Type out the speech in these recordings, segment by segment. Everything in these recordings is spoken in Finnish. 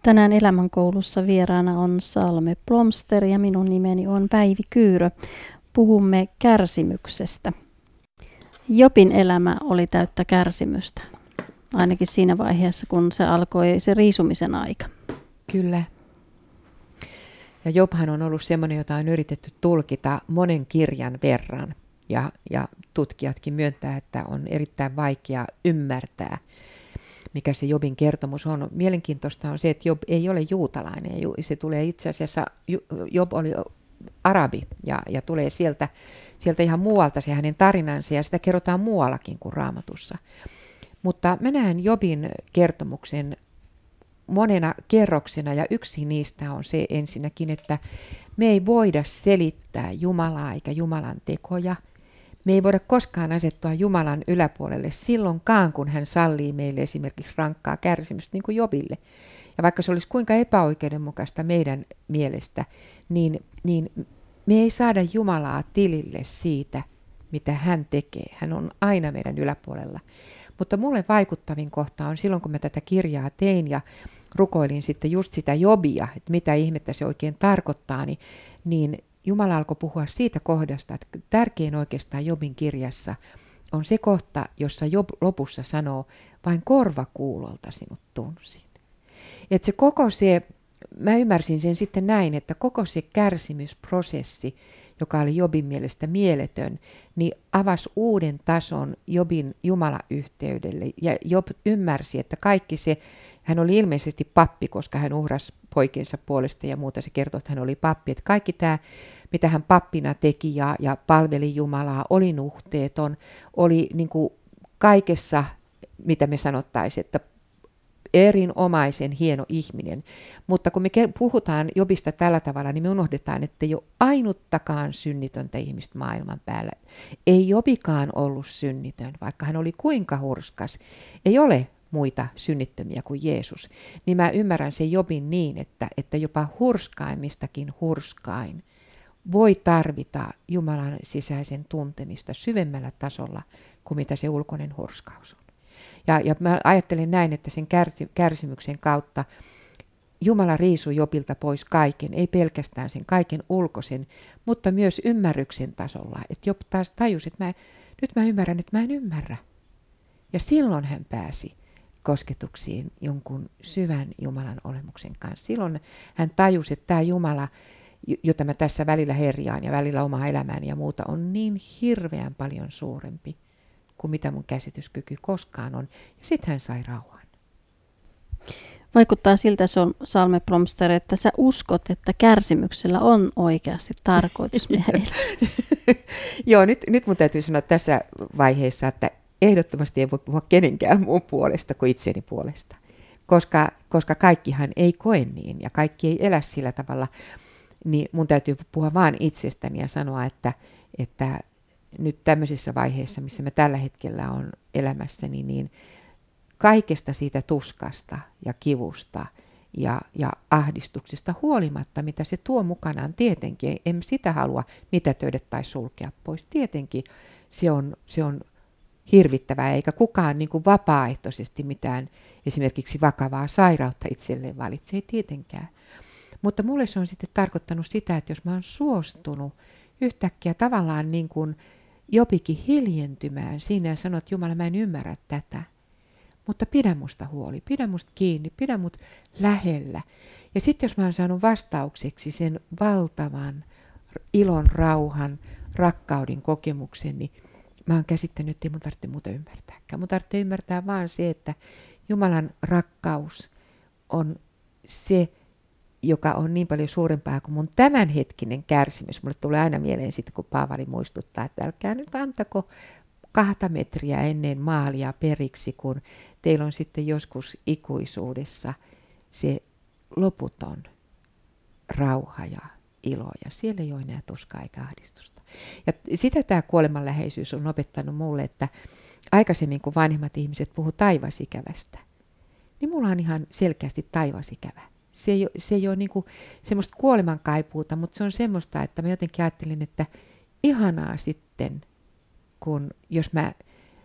Tänään Elämänkoulussa vieraana on Salme Blomster ja minun nimeni on Päivi Kyyrö. Puhumme kärsimyksestä. Jobin elämä oli täyttä kärsimystä, ainakin siinä vaiheessa, kun se alkoi se riisumisen aika. Kyllä. Ja Jobhan on ollut semmoinen, jota on yritetty tulkita monen kirjan verran. Ja tutkijatkin myöntää, että on erittäin vaikea ymmärtää, mikä se Jobin kertomus on. Mielenkiintoista on se, että Job ei ole juutalainen. Se tulee itse asiassa, Job oli arabi ja tulee sieltä ihan muualta se hänen tarinansa, ja sitä kerrotaan muuallakin kuin Raamatussa. Mutta mä näen Jobin kertomuksen monena kerroksena, ja yksi niistä on se ensinnäkin, että me ei voida selittää Jumalaa eikä Jumalan tekoja. Me ei voida koskaan asettua Jumalan yläpuolelle silloinkaan, kun hän sallii meille esimerkiksi rankkaa kärsimystä, niin kuin Jobille. Ja vaikka se olisi kuinka epäoikeudenmukaista meidän mielestä, niin me ei saada Jumalaa tilille siitä, mitä hän tekee. Hän on aina meidän yläpuolella. Mutta mulle vaikuttavin kohta on silloin, kun mä tätä kirjaa tein ja rukoilin sitten just sitä Jobia, että mitä ihmettä se oikein tarkoittaa, niin Jumala alkoi puhua siitä kohdasta, että tärkein oikeastaan Jobin kirjassa on se kohta, jossa Job lopussa sanoo, vain korvakuulolta sinut tunsin. Että se koko se, mä ymmärsin sen sitten näin, että koko se kärsimysprosessi, joka oli Jobin mielestä mieletön, niin avasi uuden tason Jobin Jumala-yhteydelle. Ja Job ymmärsi, että kaikki se, hän oli ilmeisesti pappi, koska hän uhrasi poikiensa puolesta ja muuta, se kertoo, että hän oli pappi. Että kaikki tämä, mitä hän pappina teki ja palveli Jumalaa, oli nuhteeton, oli niin kuin kaikessa, mitä me sanottaisiin, että erinomaisen hieno ihminen. Mutta kun me puhutaan Jobista tällä tavalla, niin me unohdetaan, että ei ole ainuttakaan synnitöntä ihmistä maailman päällä. Ei Jobikaan ollut synnitön, vaikka hän oli kuinka hurskas. Ei ole muita synnittömiä kuin Jeesus. Niin mä ymmärrän sen Jobin niin, että jopa hurskaimmistakin hurskain voi tarvita Jumalan sisäisen tuntemista syvemmällä tasolla kuin mitä se ulkoinen hurskaus on. Ja mä ajattelen näin, että sen kärsimyksen kautta Jumala riisui Jobilta pois kaiken, ei pelkästään sen kaiken ulkoisen, mutta myös ymmärryksen tasolla. Että Job taas tajusi, että nyt mä ymmärrän, että mä en ymmärrä. Ja silloin hän pääsi kosketuksiin jonkun syvän Jumalan olemuksen kanssa. Silloin hän tajusi, että tämä Jumala, jota mä tässä välillä herjaan ja välillä omaa elämääni ja muuta, on niin hirveän paljon suurempi kuin mitä mun käsityskyky koskaan on. Ja sitten hän sai rauhan. Vaikuttaa siltä, Salme Blomster, että sä uskot, että kärsimyksellä on oikeasti tarkoitus meidän elämässä. Joo, nyt mun täytyy sanoa tässä vaiheessa, että ehdottomasti ei voi puhua kenenkään muun puolesta kuin itseni puolesta. Koska kaikkihan ei koe niin ja kaikki ei elä sillä tavalla, niin mun täytyy puhua vaan itsestäni ja sanoa, että nyt tämmöisessä vaiheessa, missä mä tällä hetkellä on elämässäni, niin kaikesta siitä tuskasta ja kivusta ja ahdistuksesta huolimatta, mitä se tuo mukanaan, tietenkin, en sitä halua mitätöidä tai sulkea pois. Tietenkin se on hirvittävää, eikä kukaan niin kuin vapaaehtoisesti mitään esimerkiksi vakavaa sairautta itselleen valitse, ei tietenkään. Mutta mulle se on sitten tarkoittanut sitä, että jos mä oon suostunut yhtäkkiä tavallaan niin kuin Jobikin hiljentymään siinä ja sanoo, että Jumala, mä en ymmärrä tätä. Mutta pidä musta huoli, pidä musta kiinni, pidä mut lähellä. Ja sitten jos mä oon saanut vastaukseksi sen valtavan ilon, rauhan, rakkauden kokemuksen, niin mä oon käsittänyt, että ei mun tarvitse muuta ymmärtääkään. Mun tarvitsee ymmärtää vaan se, että Jumalan rakkaus on se, joka on niin paljon suurempaa kuin mun tämänhetkinen kärsimys. Mulle tulee aina mieleen sitten, kun Paavali muistuttaa, että älkää nyt antako 2 metriä ennen maalia periksi, kun teillä on sitten joskus ikuisuudessa se loputon rauha ja ilo, ja siellä ei ole enää tuskaa eikä ahdistusta. Ja sitä tämä kuolemanläheisyys on opettanut mulle, että aikaisemmin kun vanhemmat ihmiset puhuu taivasikävästä, niin mulla on ihan selkeästi taivasikävä. Se ei ole niin kuin semmoista kuolemankaipuuta, mutta se on semmoista, että mä jotenkin ajattelin, että ihanaa sitten, jos mä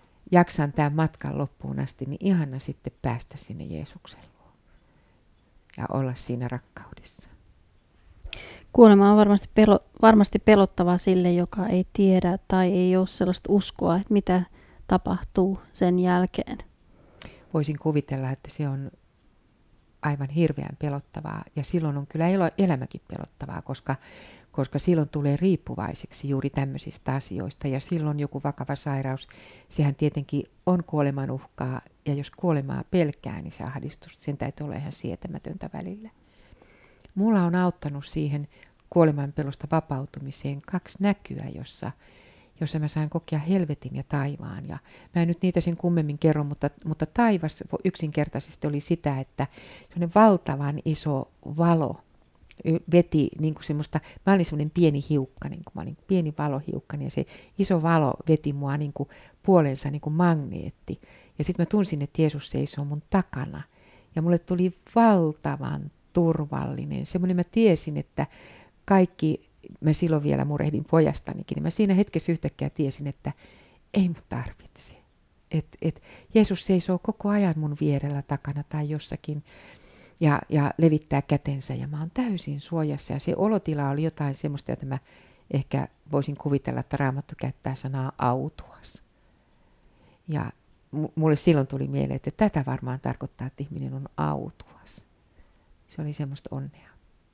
jaksan tämän matkan loppuun asti, niin ihana sitten päästä sinne Jeesuksen luo. ja olla siinä rakkaudessa. Kuolema on varmasti pelottavaa sille, joka ei tiedä tai ei ole sellaista uskoa, että mitä tapahtuu sen jälkeen. Voisin kuvitella, että se on aivan hirveän pelottavaa ja silloin on kyllä elämäkin pelottavaa, koska silloin tulee riippuvaiseksi juuri tämmöisistä asioista ja silloin joku vakava sairaus, sehän tietenkin on kuoleman uhkaa ja jos kuolemaa pelkää, niin se ahdistus, sen täytyy olla ihan sietämätöntä välillä. Mulla on auttanut siihen kuoleman pelosta vapautumiseen 2 näkyä, jossa mä sain kokea helvetin ja taivaan. Ja mä en nyt niitä sen kummemmin kerro, mutta taivas yksinkertaisesti oli sitä, että semmoinen valtavan iso valo veti niin kuin semmoista, mä olin semmoinen pieni hiukka, niin kuin mä olin pieni valohiukka, ja se iso valo veti mua niin kuin puolensa niin kuin magneetti. Ja sitten mä tunsin, että Jeesus seisoo mun takana. Ja mulle tuli valtavan turvallinen. Semmoinen mä tiesin, että kaikki, mä silloin vielä murehdin pojastanikin, niin mä siinä hetkessä yhtäkkiä tiesin, että ei mun tarvitse. Et Jeesus seisoo koko ajan mun vierellä takana tai jossakin ja levittää kätensä ja mä oon täysin suojassa. Ja se olotila oli jotain semmoista, että mä ehkä voisin kuvitella, että Raamattu käyttää sanaa autuas. Ja mulle silloin tuli mieleen, että tätä varmaan tarkoittaa, että ihminen on autuas. Se oli semmoista onnea.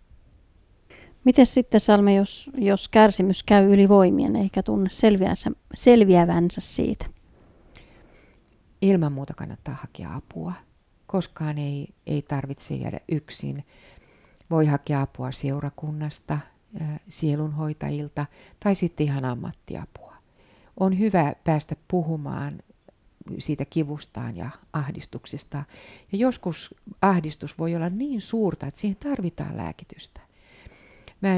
Miten sitten, Salme, jos kärsimys käy yli voimien eikä tunne selviävänsä siitä? Ilman muuta kannattaa hakea apua. Koskaan ei tarvitse jäädä yksin. Voi hakea apua seurakunnasta, sielunhoitajilta tai sitten ihan ammattiapua. On hyvä päästä puhumaan siitä kivustaan ja ahdistuksesta. Ja joskus ahdistus voi olla niin suurta, että siihen tarvitaan lääkitystä. Mä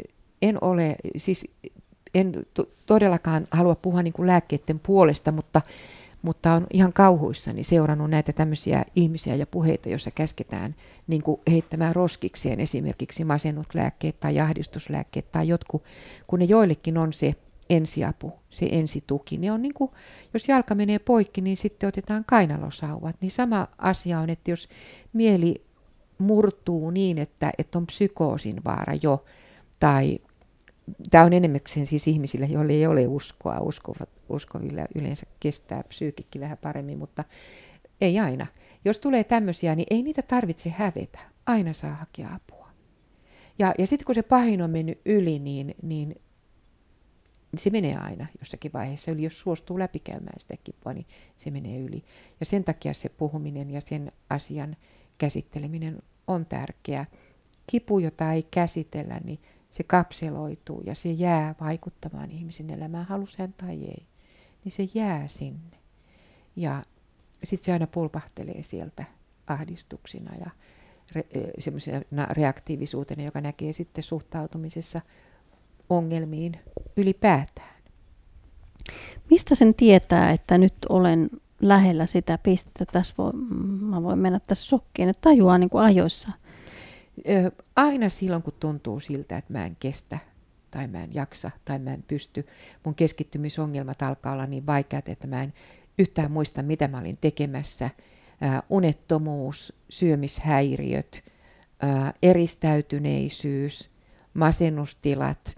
en todellakaan halua puhua niin kuin lääkkeiden puolesta, mutta on ihan kauhuissani seurannut näitä tämmöisiä ihmisiä ja puheita, joissa käsketään niin kuin heittämään roskikseen esimerkiksi masennuslääkkeet tai ahdistuslääkkeet tai jotkut, kun ne joillekin on se ensiapu, se ensituki. Ne on niin kuin, jos jalka menee poikki, niin sitten otetaan kainalosauvat. Niin sama asia on, että jos mieli murtuu niin, että on psykoosin vaara jo, tai tämä on enimmäkseen siis ihmisille, joille ei ole uskoa. Uskovilla yleensä kestää psyykikki vähän paremmin, mutta ei aina. Jos tulee tämmöisiä, niin ei niitä tarvitse hävetä. Aina saa hakea apua. Ja sitten kun se pahin on mennyt yli, niin se menee aina jossakin vaiheessa yli. Jos suostuu läpikäymään sitä kipua, niin se menee yli. Ja sen takia se puhuminen ja sen asian käsitteleminen on tärkeää. Kipu, jota ei käsitellä, niin se kapseloituu ja se jää vaikuttamaan ihmisen elämään, halus hän tai ei. Niin se jää sinne. Ja sitten se aina pulpahtelee sieltä ahdistuksina ja semmoisena reaktiivisuutena, joka näkee sitten suhtautumisessa ongelmiin ylipäätään. Mistä sen tietää, että nyt olen lähellä sitä pistettä, mä voin mennä tässä shokkiin, että tajuaa niin kuin ajoissa? Aina silloin, kun tuntuu siltä, että mä en kestä tai mä en jaksa tai mä en pysty, mun keskittymisongelmat alkaa olla niin vaikeat, että mä en yhtään muista, mitä mä olin tekemässä. Unettomuus, syömishäiriöt, eristäytyneisyys, masennustilat,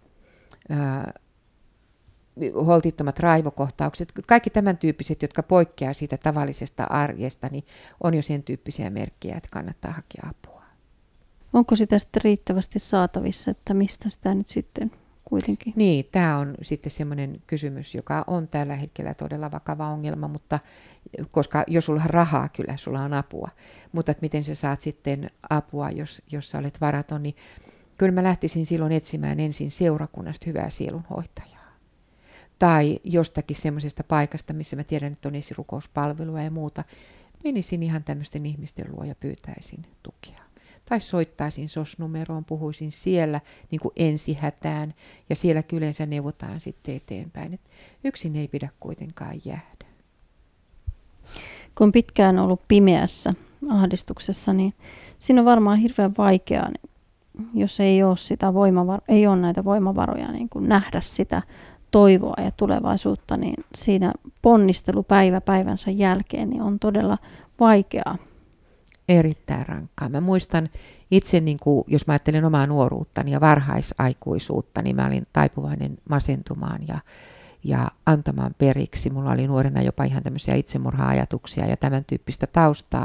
holtittomat raivokohtaukset, kaikki tämän tyyppiset, jotka poikkeaa siitä tavallisesta arjesta, niin on jo sen tyyppisiä merkkejä, että kannattaa hakea apua. Onko sitä sitten riittävästi saatavissa, että mistä sitä nyt sitten kuitenkin? Niin, tämä on sitten semmoinen kysymys, joka on tällä hetkellä todella vakava ongelma, mutta koska jos sulla on rahaa, kyllä sulla on apua. Mutta että miten sä saat sitten apua, jos sä olet varaton, niin kyllä mä lähtisin silloin etsimään ensin seurakunnasta hyvää sielunhoitajaa. Tai jostakin semmoisesta paikasta, missä mä tiedän, että on esirukouspalvelua ja muuta. Menisin ihan tämmöisten ihmisten luo ja pyytäisin tukea. Tai soittaisin SOS-numeroon, puhuisin siellä niin kuin ensihätään ja siellä kyllä yleensä neuvotaan sitten eteenpäin. Et yksin ei pidä kuitenkaan jäädä. Kun on pitkään ollut pimeässä ahdistuksessa, niin siinä on varmaan hirveän vaikeaa, jos ei ole näitä voimavaroja niin kuin nähdä sitä toivoa ja tulevaisuutta, niin siinä ponnistelu päivänsä jälkeen niin on todella vaikeaa. Erittäin rankkaa. Mä muistan itse, niin kuin, jos mä ajattelen omaa nuoruuttani ja varhaisaikuisuutta, niin mä olin taipuvainen masentumaan ja antamaan periksi. Mulla oli nuorena jopa ihan tämmöisiä itsemurha-ajatuksia ja tämän tyyppistä taustaa.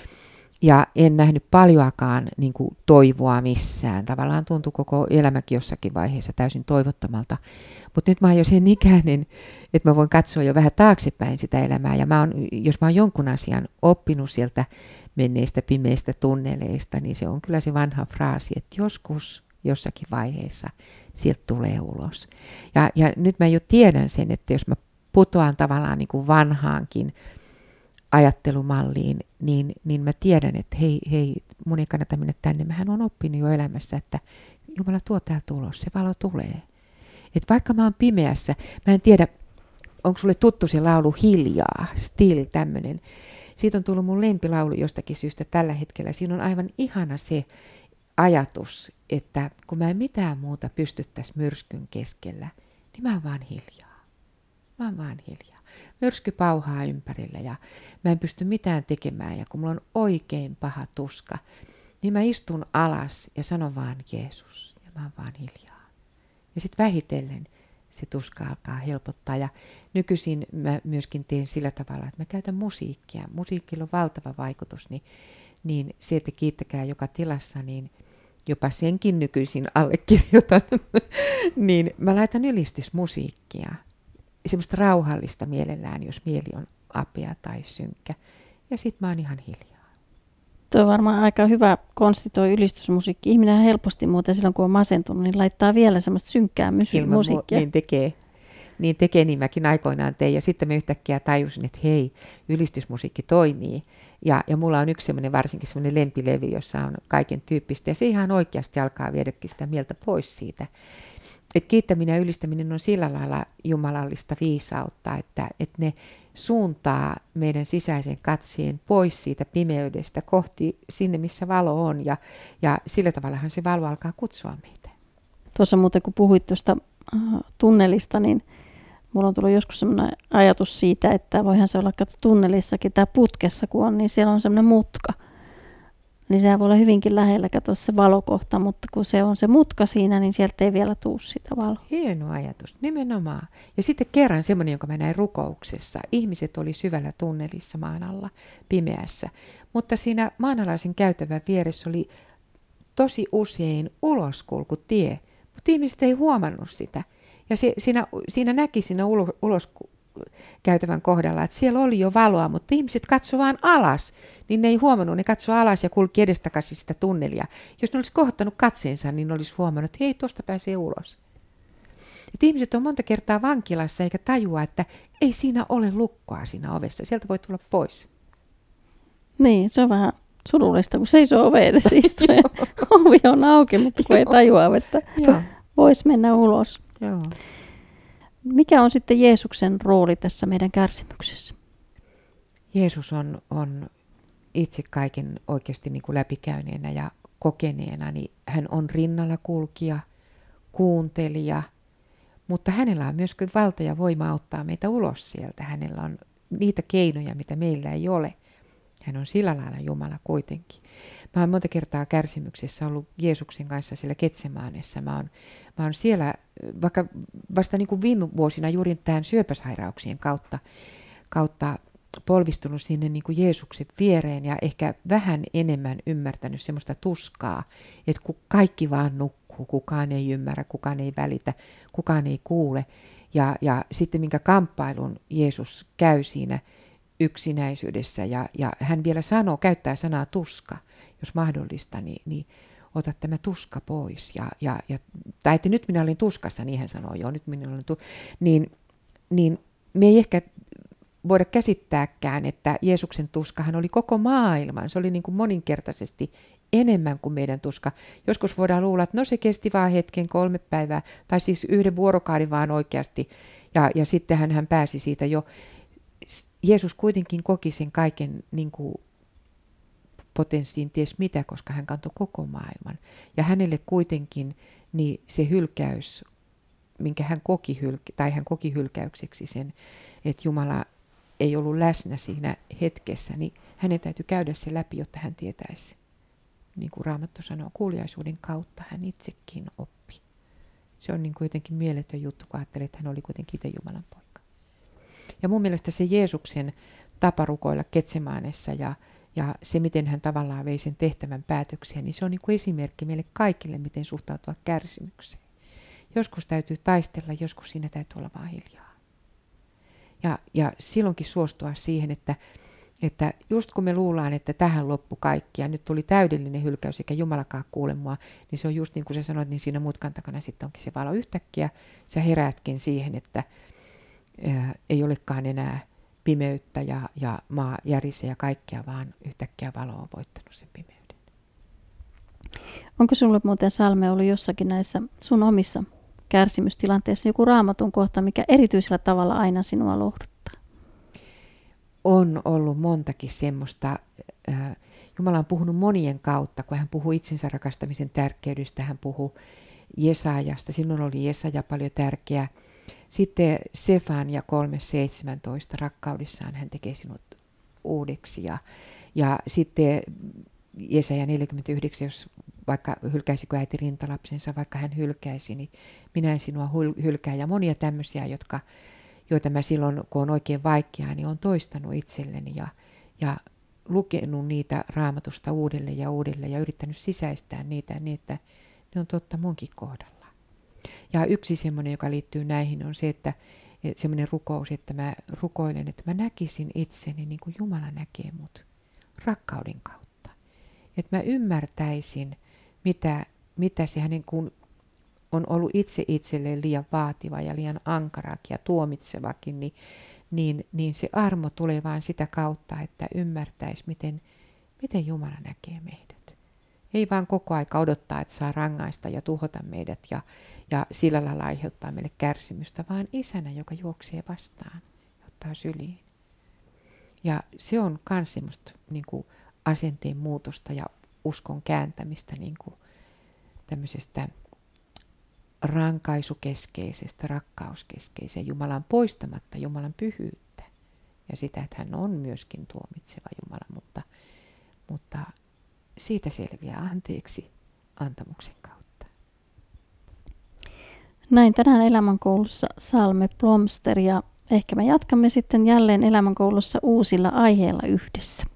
Ja en nähnyt paljoakaan niin kuin toivoa missään. Tavallaan tuntui koko elämäkin jossakin vaiheessa täysin toivottomalta. Mutta nyt mä oon jo sen ikäinen, että mä voin katsoa jo vähän taaksepäin sitä elämää. Ja jos mä oon jonkun asian oppinut sieltä menneistä pimeistä tunneleista, niin se on kyllä se vanha fraasi, että joskus jossakin vaiheessa sieltä tulee ulos. Ja nyt mä jo tiedän sen, että jos mä putoan tavallaan niin kuin vanhaankin ajattelumalliin, niin mä tiedän, että hei, mun ei kannata mennä tänne. Mähän on oppinut jo elämässä, että Jumala tuo täältä ulos, se valo tulee. Että vaikka mä oon pimeässä, mä en tiedä, onko sulle tuttu se laulu Hiljaa, Still, tämmönen. Siitä on tullut mun lempilaulu jostakin syystä tällä hetkellä. Siinä on aivan ihana se ajatus, että kun mä en mitään muuta pystyttäisi myrskyn keskellä, niin mä oon vaan hiljaa. Mä oon vaan hiljaa. Myrsky pauhaa ympärillä ja mä en pysty mitään tekemään. Ja kun mulla on oikein paha tuska, niin mä istun alas ja sanon vaan Jeesus. Ja mä oon vaan hiljaa. Ja sitten vähitellen se tuska alkaa helpottaa. Ja nykyisin mä myöskin teen sillä tavalla, että mä käytän musiikkia. Musiikilla on valtava vaikutus. Niin se, että kiittäkää joka tilassa, niin jopa senkin nykyisin allekirjoitan. Niin mä laitan ylistysmusiikkia. Semmoista rauhallista mielellään, jos mieli on apea tai synkkä. Ja sit mä oon ihan hiljaa. Tuo on varmaan aika hyvä konsti tuo ylistysmusiikki. Ihminen helposti muuten silloin, kun on masentunut, niin laittaa vielä semmoista synkkää musiikkia. Niin tekee, niin mäkin aikoinaan tein. Ja sitten mä yhtäkkiä tajusin, että hei, ylistysmusiikki toimii. Ja mulla on yksi semmoinen, varsinkin semmoinen lempilevy, jossa on kaiken tyyppistä. Ja se ihan oikeasti alkaa viedäkin sitä mieltä pois siitä. Että kiittäminen ja ylistäminen on sillä lailla jumalallista viisautta, että ne suuntaa meidän sisäisen katseen pois siitä pimeydestä kohti sinne, missä valo on. Ja sillä tavallahan se valo alkaa kutsua meitä. Tuossa muuten, kun puhuit tuosta tunnelista, niin mulla on tullut joskus sellainen ajatus siitä, että voihan se olla tunnelissakin tai putkessa, kun on, niin siellä on sellainen mutka. Niin sehän voi olla hyvinkin lähellä, se valokohta, mutta kun se on se mutka siinä, niin sieltä ei vielä tule sitä valoa. Hieno ajatus, nimenomaan. Ja sitten kerran semmoinen, jonka mä näin rukouksessa. Ihmiset oli syvällä tunnelissa maan alla, pimeässä. Mutta siinä maanalaisen käytävän vieressä oli tosi usein uloskulkutie. Mutta ihmiset ei huomannut sitä. Ja siinä näki siinä uloskäytävän kohdalla, että siellä oli jo valoa, mutta ihmiset katsoi vaan alas. Niin ne ei huomannut, ne katsoi alas ja kulki edestakaisin sitä tunnelia. Jos ne olisi kohottanut katseensa, niin ne olisi huomannut, että hei, tuosta pääsee ulos. Et ihmiset on monta kertaa vankilassa eikä tajua, että ei siinä ole lukkoa siinä ovessa. Sieltä voi tulla pois. Niin, se on vähän surullista, kun seisoo ove edessä istuu ja ovi on auki, mutta kun ei tajua, että voisi mennä ulos. Joo. Mikä on sitten Jeesuksen rooli tässä meidän kärsimyksessä? Jeesus on itse kaiken oikeasti niin kuin läpikäyneenä ja kokeneena, niin hän on rinnalla kulkija, kuuntelija, mutta hänellä on myös valta ja voima auttaa meitä ulos sieltä. Hänellä on niitä keinoja, mitä meillä ei ole. Hän on sillä lailla Jumala kuitenkin. Mä oon monta kertaa kärsimyksessä ollut Jeesuksen kanssa siellä Getsemaanessa. Mä oon siellä, vaikka vasta niin kuin viime vuosina juuri tämän syöpäsairauksien kautta polvistunut sinne niin kuin Jeesuksen viereen ja ehkä vähän enemmän ymmärtänyt semmoista tuskaa, että kun kaikki vaan nukkuu, kukaan ei ymmärrä, kukaan ei välitä, kukaan ei kuule. Ja sitten minkä kamppailun Jeesus käy siinä yksinäisyydessä ja hän vielä käyttää sanaa tuska, jos mahdollista, niin ota tämä tuska pois. Tai että nyt minä olin tuskassa, niin hän sanoo, joo, nyt minä olen niin me ei ehkä voida käsittääkään, että Jeesuksen tuskahan oli koko maailman. Se oli niin kuin moninkertaisesti enemmän kuin meidän tuska. Joskus voidaan luulla, että no se kesti vaan hetken, 3 päivää, tai siis 1 vuorokauden vaan oikeasti, ja sittenhän hän pääsi siitä jo. Jeesus kuitenkin koki sen kaiken niin kuin potenssiin ties mitä, koska hän kantoi koko maailman. Ja hänelle kuitenkin niin se hylkäys, minkä hän koki hylkäykseksi sen, että Jumala ei ollut läsnä siinä hetkessä, niin hänen täytyy käydä se läpi, jotta hän tietäisi. Niin kuin Raamattu sanoo, kuuliaisuuden kautta hän itsekin oppi. Se on niin kuin jotenkin mieletön juttu, kun ajattelee, että hän oli kuitenkin itse Jumalan poika. Ja mun mielestä se Jeesuksen tapa rukoilla Getsemanessa ja se, miten hän tavallaan vei sen tehtävän päätökseen, niin se on niin kuin esimerkki meille kaikille, miten suhtautua kärsimykseen. Joskus täytyy taistella, joskus siinä täytyy olla vaan hiljaa. Ja silloinkin suostua siihen, että just kun me luullaan, että tähän loppu kaikki ja nyt tuli täydellinen hylkäys eikä Jumalakaan kuule mua, niin se on just niin kuin sä sanoit, niin siinä mutkan takana sitten onkin se valo. Yhtäkkiä sä heräätkin siihen, että ei olekaan enää pimeyttä ja maa järisee ja kaikkea, vaan yhtäkkiä valo on voittanut sen pimeyden. Onko sinulle muuten Salme ollut jossakin näissä sun omissa kärsimystilanteissa joku Raamatun kohta, mikä erityisellä tavalla aina sinua lohduttaa? On ollut montakin semmoista. Jumala on puhunut monien kautta, kun hän puhuu itsensä rakastamisen tärkeydestä, hän puhuu Jesaajasta. Silloin oli Jesaja paljon tärkeä. Sitten Sefania 3:17, rakkaudessaan hän tekee sinut uudeksi. Ja sitten Jesaja 49, jos vaikka hylkäisikö äiti rintalapsensa, vaikka hän hylkäisi, niin minä en sinua hylkää. Ja monia tämmöisiä, joita mä silloin, kun on oikein vaikeaa, niin olen toistanut itselleni ja lukenut niitä Raamatusta uudelleen ja yrittänyt sisäistää niitä niin, että ne on totta munkin kohdalla. Ja yksi semmoinen, joka liittyy näihin, on se, että semmoinen rukous, että mä rukoilen, että mä näkisin itseni niin kuin Jumala näkee mut rakkauden kautta. Että mä ymmärtäisin, mitä se hänen kun on ollut itselleen liian vaativa ja liian ankarakin ja tuomitsevakin, niin se armo tulee vaan sitä kautta, että ymmärtäisi, miten Jumala näkee meidät. Ei vaan koko aika odottaa, että saa rangaista ja tuhota meidät ja sillä lailla aiheuttaa meille kärsimystä, vaan isänä, joka juoksee vastaan ja ottaa syliin. Ja se on myös semmoista niin kuin asenteen muutosta ja uskon kääntämistä niin kuin tämmöisestä rankaisukeskeisestä, rakkauskeskeiseen Jumalan poistamatta Jumalan pyhyyttä ja sitä, että hän on myöskin tuomitseva Jumala, mutta siitä selviää anteeksi antamuksen kautta. Näin tänään Elämänkoulussa Salme Blomster ja ehkä me jatkamme sitten jälleen Elämänkoulussa uusilla aiheilla yhdessä.